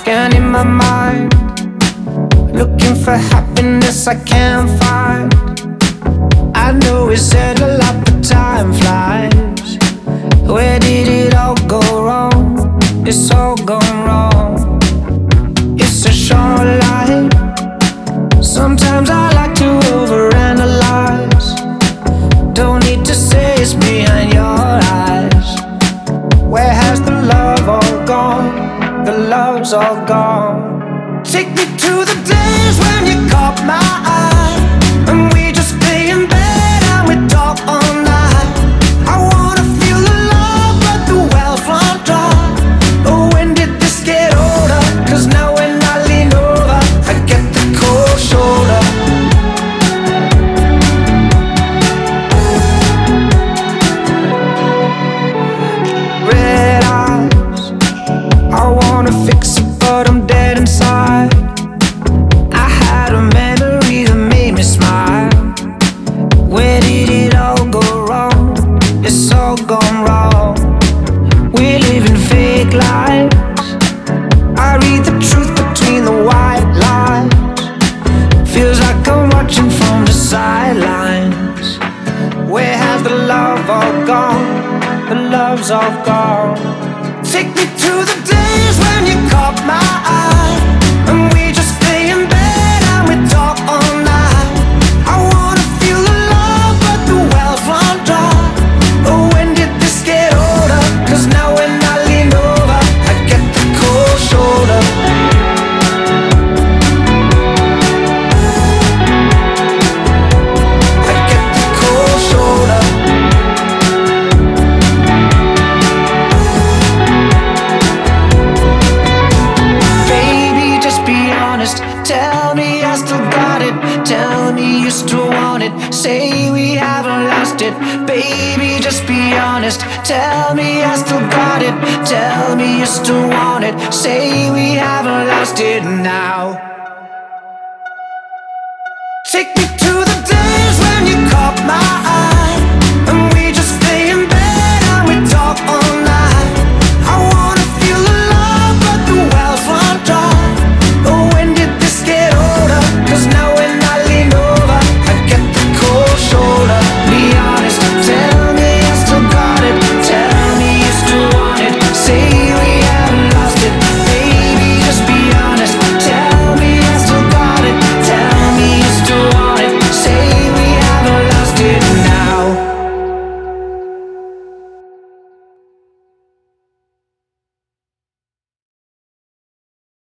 Scanning my mind, looking for happiness I can't find. I know we said a lot, but time flies. Where did it all go wrong? It's all gone wrong. It's a short life. Sometimes I like to overanalyze. Don't need to say it's behind your eyes. Where has the love all gone? The love's all gone. Take me to the days when you caught my eye, and we just lay in bed and we talk all night. I wanna feel the love, but the wells run dry. Oh, when did this get older? 'Cause now when I lean over, I get the cold shoulder. Red eyes, I wanna fix it, but I'm dead inside. I had a memory that made me smile. Where did it all go wrong? It's all gone wrong. We're living fake lives. I read the truth between the white lines. Feels like I'm watching from the sidelines. Where has the love all gone? The love's all gone. Take me to the days when you caught my eye, and we just lay in bed and we talk all night. I wanna feel the love, but the wells run dry. Oh, when did this get older? 'Cause now when I lean over, I get the cold shoulder. I get the cold shoulder. Baby, just be honest. Tell me I still got it. Tell me you still want it. Say we haven't lost it. Baby, just be honest. Tell me I still got it. Tell me you still want it. Say we haven't lost it now.